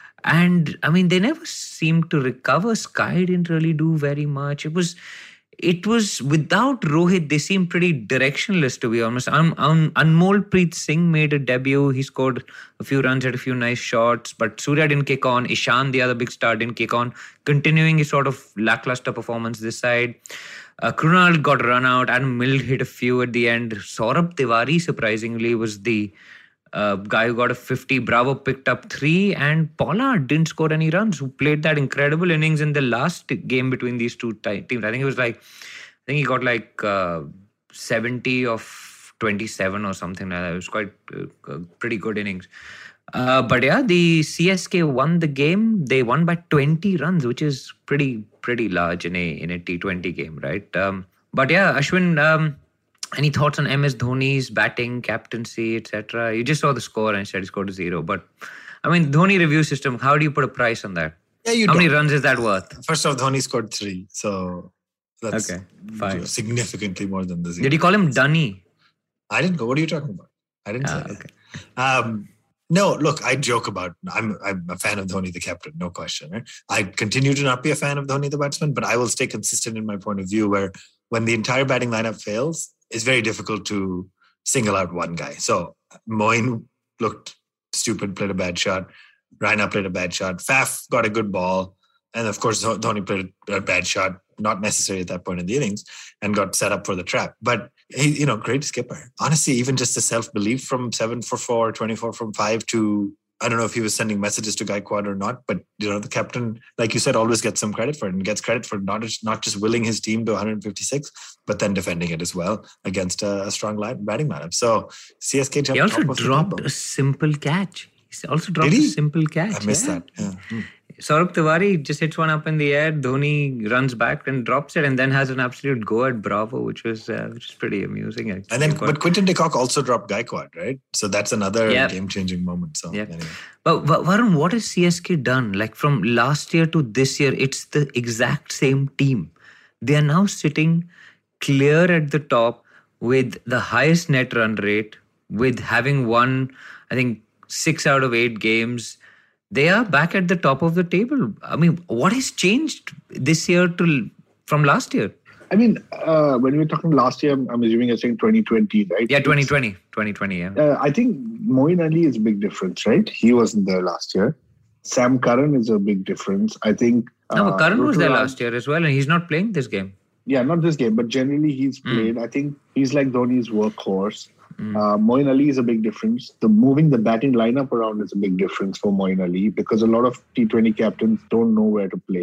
Speaker 2: And, I mean, they never seemed to recover. Sky didn't really do very much. It was... It was without Rohit, they seemed pretty directionless, to be honest. Un- Un- Anmolpreet Singh made a debut. He scored a few runs, had a few nice shots, but Surya didn't kick on. Ishan, the other big star, didn't kick on, continuing his sort of lackluster performance this side. Uh, Krunal got run out. Adam Milne hit a few at the end. Saurabh Tiwari, surprisingly, was the uh, guy who got a fifty. Bravo picked up three, and Pollard didn't score any runs, who played that incredible innings in the last game between these two t- teams. I think it was like, I think he got like uh, seventy of twenty-seven or something like that. It was quite uh, a pretty good innings. Uh, but yeah, the C S K won the game. They won by twenty runs, which is pretty pretty large in a in a T twenty game, right? Um, but yeah, Ashwin, um, any thoughts on M S Dhoni's batting, captaincy, et cetera? You just saw the score and said he scored a zero. But I mean, Dhoni review system. How do you put a price on that?
Speaker 3: Yeah, you
Speaker 2: How
Speaker 3: don't.
Speaker 2: many runs is that worth?
Speaker 3: First off, Dhoni scored three. So that's
Speaker 2: Okay, fine.
Speaker 3: significantly more than the zero.
Speaker 2: Did you call him Dunny?
Speaker 3: I didn't go. What are you talking about? I didn't
Speaker 2: Ah,
Speaker 3: say
Speaker 2: okay.
Speaker 3: that. Um, no, look, I joke about I'm I'm a fan of Dhoni, the captain, no question. Right? I continue to not be a fan of Dhoni, the batsman, but I will stay consistent in my point of view where when the entire batting lineup fails, it's very difficult to single out one guy. So Moin looked stupid, played a bad shot. Raina played a bad shot. Faf got a good ball. And of course, Dhoni played a bad shot, not necessary at that point in the innings, and got set up for the trap. But he, you know, great skipper. Honestly, even just the self-belief from seven for four, twenty-four from five to, I don't know if he was sending messages to Gaikwad or not, but, you know, the captain, like you said, always gets some credit for it and gets credit for not just, not just willing his team to one hundred fifty-six, but then defending it as well against a, a strong line, batting lineup. So C S K jumped
Speaker 2: He also
Speaker 3: top of the
Speaker 2: dropped
Speaker 3: table.
Speaker 2: a simple catch. He also dropped
Speaker 3: Did he?
Speaker 2: a simple catch.
Speaker 3: I missed
Speaker 2: yeah.
Speaker 3: that. Yeah. Hmm.
Speaker 2: Saurabh Tiwari just hits one up in the air. Dhoni runs back and drops it, and then has an absolute go at Bravo, which was uh, which is pretty amusing. Actually.
Speaker 3: And then,
Speaker 2: But-
Speaker 3: but Quinton de Kock also dropped Gaikwad, right? So that's another
Speaker 2: Yeah.
Speaker 3: game-changing moment. So
Speaker 2: Yeah.
Speaker 3: anyway.
Speaker 2: But Va- Varun, what has C S K done? Like from last year to this year, it's the exact same team. They are now sitting clear at the top with the highest net run rate, with having won, I think, six out of eight games. They are back at the top of the table. I mean, what has changed this year to from last year?
Speaker 4: I mean, uh, when we're talking last year, I'm, I'm assuming you're saying twenty twenty, right?
Speaker 2: Yeah, twenty twenty. twenty twenty, yeah.
Speaker 4: Uh, I think Moeen Ali is a big difference, right? He wasn't there last year. Sam Curran is a big difference. I think.
Speaker 2: No, but Karan was there
Speaker 4: Ruturaj-
Speaker 2: last year as well, and he's not playing this game.
Speaker 4: Yeah, not this game, but generally he's played. I think he's like Dhoni's workhorse.
Speaker 2: Mm.
Speaker 4: Uh, Moeen Ali is a big difference. The moving the batting lineup around is a big difference for Moeen Ali because a lot of T twenty captains don't know where to play him.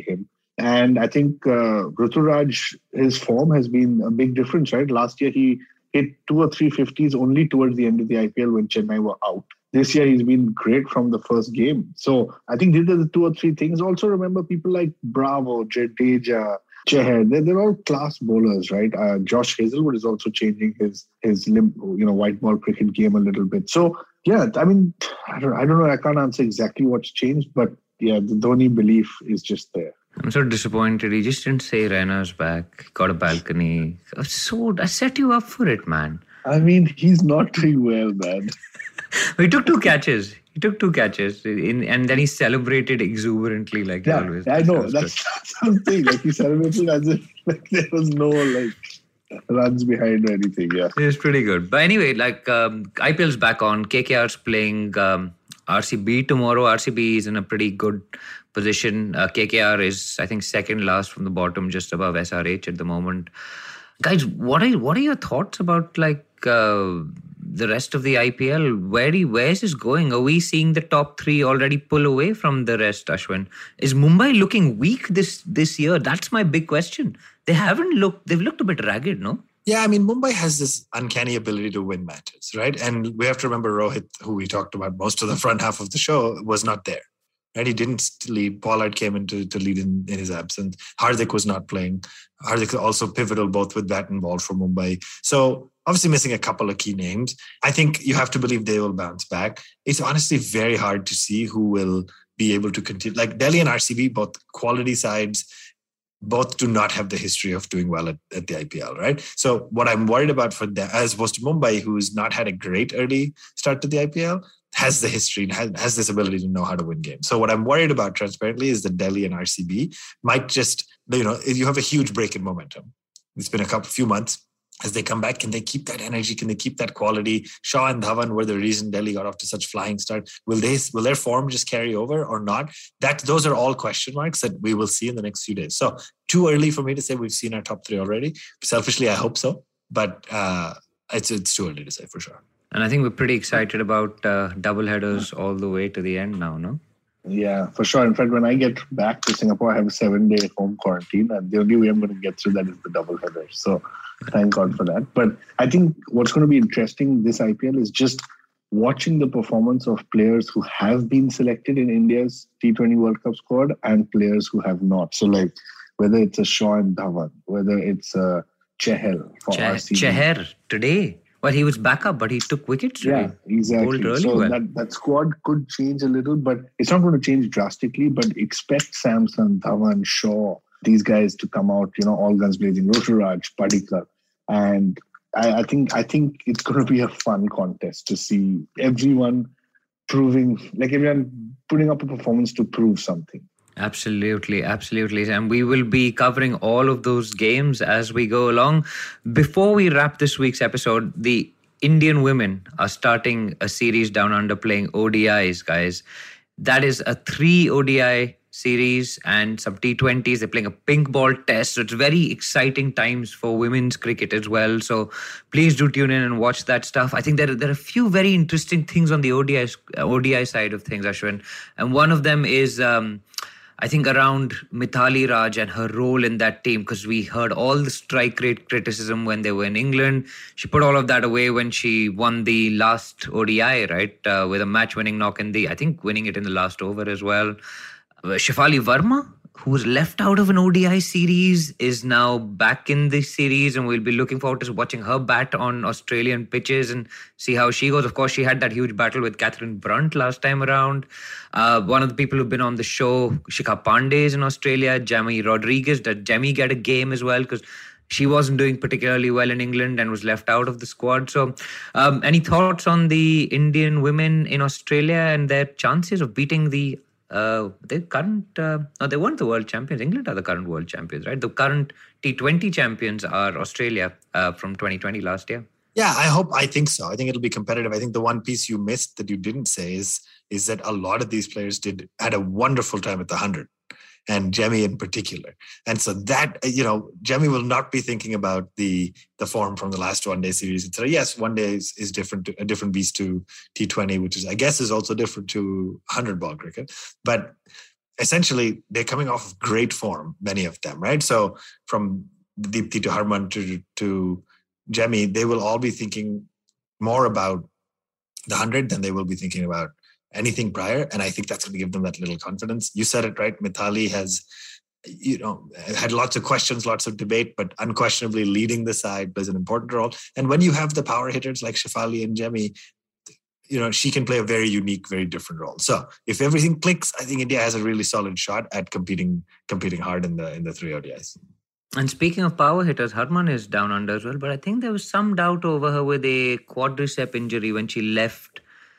Speaker 4: And I think uh, Ruturaj, his form has been a big difference, right? Last year, he hit two or three fifties only towards the end of the I P L when Chennai were out. This year, he's been great from the first game. So I think these are the two or three things. Also, remember people like Bravo, Jadeja, Chahar, they're, they're all class bowlers, right? Uh, Josh Hazelwood is also changing his his limp, you know, white ball cricket game a little bit. So yeah, I mean, I don't, I don't know. I can't answer exactly what's changed, but yeah, the Dhoni belief is just there.
Speaker 2: I'm so disappointed. He just didn't say Raina's back. Got a balcony. So I set you up for it, man.
Speaker 4: I mean, he's not doing well, man.
Speaker 2: He took two catches. He took two catches, in, and then he celebrated exuberantly, like
Speaker 4: yeah,
Speaker 2: he always.
Speaker 4: I know. That's, that's something. Like he celebrated as if like there was no like runs behind or anything. Yeah,
Speaker 2: it was pretty good. But anyway, like um, I P L's back on. K K R's playing um, R C B tomorrow. R C B is in a pretty good position. Uh, K K R is, I think, second last from the bottom, just above S R H at the moment. Guys, what are what are your thoughts about like uh, the rest of the I P L? Where do you, where is this going? Are we seeing the top three already pull away from the rest, Ashwin? Is Mumbai looking weak this this year? That's my big question. They haven't looked. They've looked a bit ragged, no?
Speaker 3: Yeah, I mean, Mumbai has this uncanny ability to win matches, right? And we have to remember Rohit, who we talked about most of the front half of the show, was not there. Right, he didn't lead. Pollard came in to, to lead in, in his absence. Hardik was not playing. Hardik also pivotal both with bat and ball for Mumbai. So obviously missing a couple of key names. I think you have to believe they will bounce back. It's honestly very hard to see who will be able to continue. Like Delhi and R C B, both quality sides, both do not have the history of doing well at, at the I P L, right? So what I'm worried about for them, as opposed to Mumbai, who's not had a great early start to the I P L, has the history and has, has this ability to know how to win games. So what I'm worried about, transparently, is that Delhi and R C B might just, you know, you have a huge break in momentum. It's been a couple, few months. As they come back, can they keep that energy? Can they keep that quality? Shaw and Dhawan were the reason Delhi got off to such flying start. Will they? Will their form just carry over or not? That those are all question marks that we will see in the next few days. So too early for me to say we've seen our top three already. Selfishly, I hope so, but uh, it's it's too early to say for sure.
Speaker 2: And I think we're pretty excited about uh, double headers all the way to the end now, no?
Speaker 4: Yeah, for sure. In fact, when I get back to Singapore, I have a seven-day home quarantine, and the only way I'm going to get through that is the double header. So thank God for that. But I think what's going to be interesting this I P L is just watching the performance of players who have been selected in India's T twenty World Cup squad and players who have not. So like whether it's a Shaw and Dhawan, whether it's a Chahal for
Speaker 2: Ch-
Speaker 4: R C B.
Speaker 2: Chahar today. Well, he was backup, but he took wickets today.
Speaker 4: Yeah, exactly.
Speaker 2: Really
Speaker 4: so
Speaker 2: well.
Speaker 4: that, that squad could change a little, but it's not going to change drastically. But expect Samson, Dhawan, Shaw, these guys to come out, you know, all guns blazing. Ruturaj, Padikkar. And I, I think I think it's going to be a fun contest to see everyone proving, like everyone putting up a performance to prove something.
Speaker 2: Absolutely, absolutely. And we will be covering all of those games as we go along. Before we wrap this week's episode, the Indian women are starting a series down under playing O D Is, guys. That is a three O D I series and some T twenties. They're playing a pink ball test. So it's very exciting times for women's cricket as well. So please do tune in and watch that stuff. I think there are, there are a few very interesting things on the O D I, O D I side of things, Ashwin. And one of them is... Um, I think around Mithali Raj and her role in that team, because we heard all the strike rate criticism when they were in England. She put all of that away when she won the last O D I, right? Uh, with a match-winning knock in the, I think winning it in the last over as well. Uh, Shefali Verma, who was left out of an O D I series, is now back in the series, and we'll be looking forward to watching her bat on Australian pitches and see how she goes. Of course, she had that huge battle with Catherine Brunt last time around. Uh, one of the people who've been on the show, Shikha Pandey, is in Australia. Jamie Rodriguez, did Jamie get a game as well? Because she wasn't doing particularly well in England and was left out of the squad. So um, any thoughts on the Indian women in Australia and their chances of beating the Uh, the current, uh, no, they weren't the world champions. England are the current world champions, right? The current T twenty champions are Australia uh, from twenty twenty last year.
Speaker 3: Yeah, I hope, I think so. I think it'll be competitive. I think the one piece you missed that you didn't say is, is that a lot of these players did had a wonderful time at the one hundred. And Jemmy in particular. And so that, you know, Jemmy will not be thinking about the the form from the last one-day series. So yes, one day is, is different, a different beast to T twenty, which is, I guess, is also different to one hundred ball cricket. But essentially they're coming off of great form, many of them, right? So from Deepti to Harman to, to Jemmy, they will all be thinking more about the hundred than they will be thinking about anything prior. And I think that's going to give them that little confidence. You said it right. Mithali has, you know, had lots of questions, lots of debate, but unquestionably leading the side plays an important role. And when you have the power hitters like Shefali and Jemmy, you know, she can play a very unique, very different role. So if everything clicks, I think India has a really solid shot at competing competing hard in the in the three O D Is.
Speaker 2: And speaking of power hitters, Harman is down under as well. But I think there was some doubt over her with a quadricep injury when she left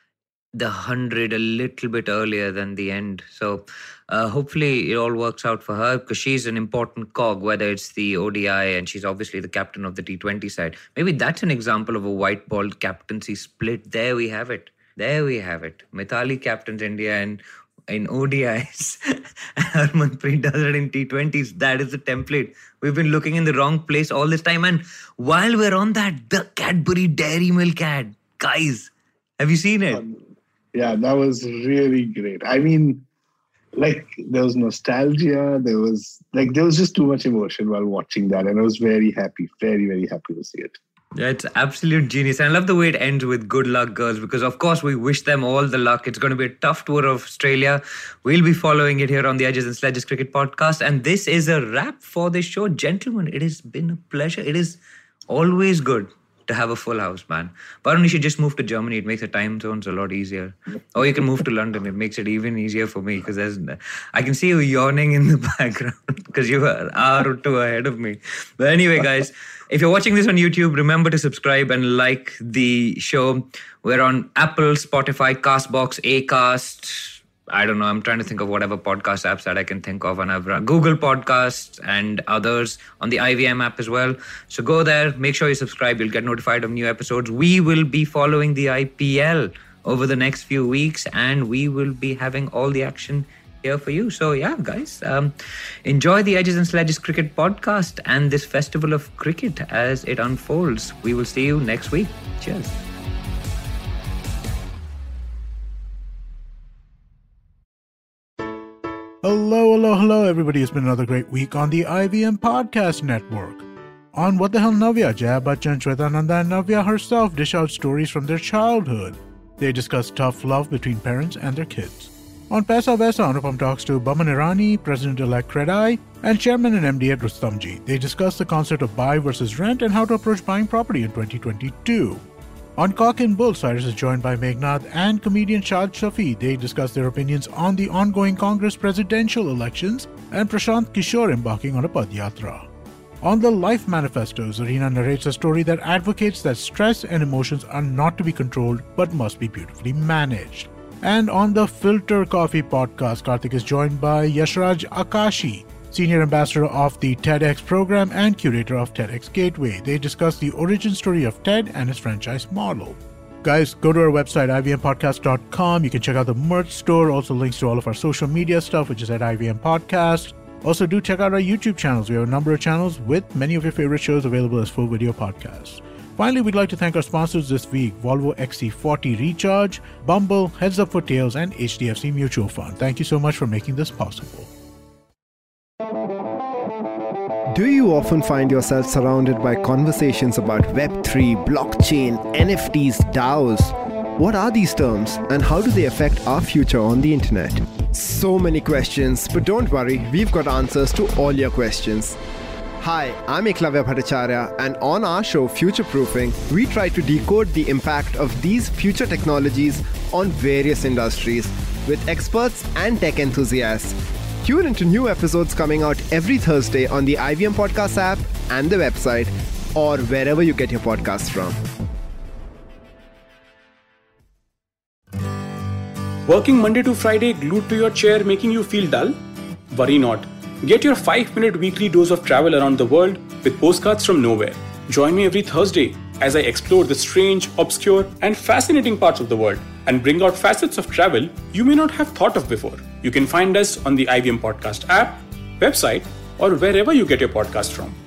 Speaker 2: the hundred a little bit earlier than the end. So uh, hopefully it all works out for her, because she's an important cog, whether it's the O D I, and she's obviously the captain of the T twenty side. Maybe that's an example of a white ball captaincy split. There we have it. There we have it. Mithali captains India and in O D Is. Harmanpreet does it in T twenties. That is the template. We've been looking in the wrong place all this time. And while we're on that, the Cadbury Dairy Milk ad. Guys, have you seen it?
Speaker 4: Um, yeah, that was really great. I mean, like, there was nostalgia. There was, like, there was just too much emotion while watching that. And I was very happy, very, very happy to see it.
Speaker 2: Yeah, it's absolute genius. And I love the way it ends with good luck, girls, because of course we wish them all the luck. It's going to be a tough tour of Australia. We'll be following it here on the Edges and Sledges Cricket Podcast. And this is a wrap for this show. Gentlemen, it has been a pleasure. It is always good to have a full house, man. Varun, you should just move to Germany. It makes the time zones a lot easier. Or you can move to London. It makes it even easier for me, because there's, I can see you yawning in the background because you are an hour or two ahead of me. But anyway, guys, if you're watching this on YouTube, remember to subscribe and like the show. We're on Apple, Spotify, Castbox, Acast. I don't know. I'm trying to think of whatever podcast apps that I can think of. And I've run Google Podcasts and others on the I V M app as well. So go there. Make sure you subscribe. You'll get notified of new episodes. We will be following the I P L over the next few weeks. And we will be having all the action here for you. So yeah, guys, um, enjoy the Edges and Sledges Cricket Podcast and this festival of cricket as it unfolds. We will see you next week. Cheers.
Speaker 6: Hello, hello, hello, everybody. It's been another great week on the I V M Podcast Network. On What the Hell Navya, Jaya Bachchan, Shwetananda, and Navya herself dish out stories from their childhood. They discuss tough love between parents and their kids. On Paisa Vaisa, Anupam talks to Baman Irani, President-elect Credai, and Chairman and M D at Rustomji. They discuss the concept of buy versus rent and how to approach buying property in twenty twenty-two. On Cock and Bull, Cyrus is joined by Meghnad and comedian Shad Shafi. They discuss their opinions on the ongoing Congress presidential elections and Prashant Kishore embarking on a Padyatra. On the Life Manifesto, Zarina narrates a story that advocates that stress and emotions are not to be controlled but must be beautifully managed. And on the Filter Coffee podcast, Karthik is joined by Yashraj Akashi, Senior Ambassador of the TEDx program and Curator of TEDx Gateway. They discuss the origin story of TED and its franchise model. Guys, go to our website, I V M podcast dot com. You can check out the merch store, also links to all of our social media stuff, which is at I V M Podcast. Also, do check out our YouTube channels. We have a number of channels with many of your favorite shows available as full video podcasts. Finally, we'd like to thank our sponsors this week, Volvo X C forty Recharge, Bumble, Heads Up for Tails, and H D F C Mutual Fund. Thank you so much for making this possible.
Speaker 7: Do you often find yourself surrounded by conversations about Web three, blockchain, N F Ts, DAOs? What are these terms and how do they affect our future on the internet? So many questions, but don't worry, we've got answers to all your questions. Hi, I'm Eklavya Bhattacharya, and on our show Future Proofing, we try to decode the impact of these future technologies on various industries with experts and tech enthusiasts. Tune into new episodes coming out every Thursday on the I V M Podcast app and the website, or wherever you get your podcasts from.
Speaker 8: Working Monday to Friday glued to your chair making you feel dull? Worry not. Get your five minute weekly dose of travel around the world with Postcards from Nowhere. Join me every Thursday as I explore the strange, obscure, and fascinating parts of the world and bring out facets of travel you may not have thought of before. You can find us on the I V M Podcast app, website, or wherever you get your podcast from.